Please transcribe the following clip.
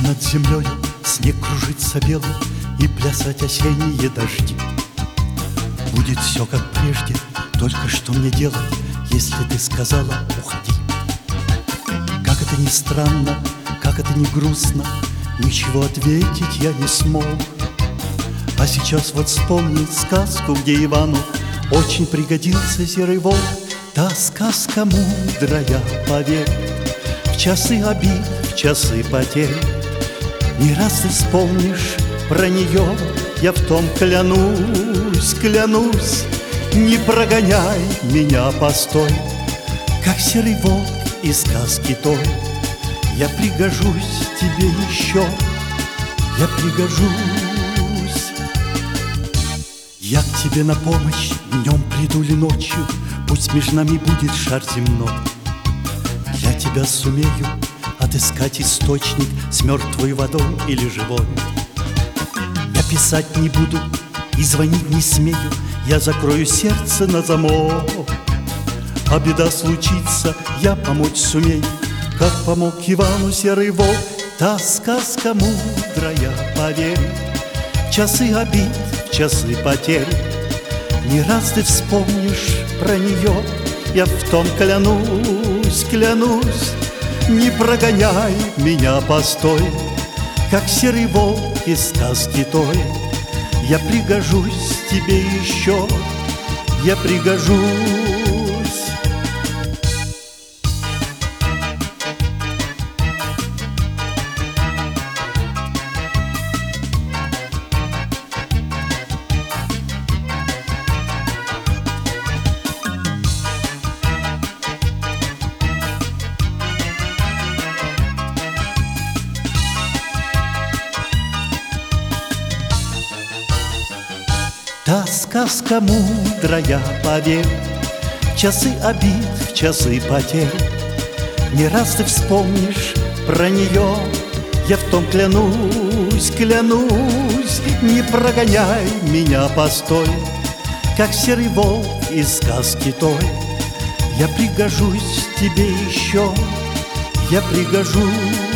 над землей снег кружится белый, и плясать осенние дожди. Будет все как прежде, только что мне делать, если ты сказала уходи? Как это ни странно, как это ни грустно, ничего ответить я не смог. А сейчас вот вспомнить сказку, где Ивану очень пригодился серый волк. Та сказка мудрая, поверь, в часы обид, в часы потерь. Не раз ты вспомнишь про нее, я в том клянусь, клянусь. Не прогоняй меня, постой, как серый волк из сказки той. Я пригожусь тебе еще, я пригожусь. Я к тебе на помощь днем приду ли ночью, пусть между нами будет шар земной. Я тебя сумею отыскать источник с мертвой водой или живой. Я писать не буду и звонить не смею, я закрою сердце на замок. А беда случится, я помочь сумею, как помог Ивану серый волк. Та сказка мудрая, поверь, в часы обид, в часы потерь. Не раз ты вспомнишь про нее, я в том клянусь, клянусь. Не прогоняй меня, постой, как серый волк из сказки той. Я пригожусь тебе еще, я пригожусь. Та сказка мудрая, поверь, в часы обид, в часы потерь. Не раз ты вспомнишь про нее, я в том клянусь, клянусь. Не прогоняй меня, постой, как серый волк из сказки той. Я пригожусь тебе еще, я пригожусь.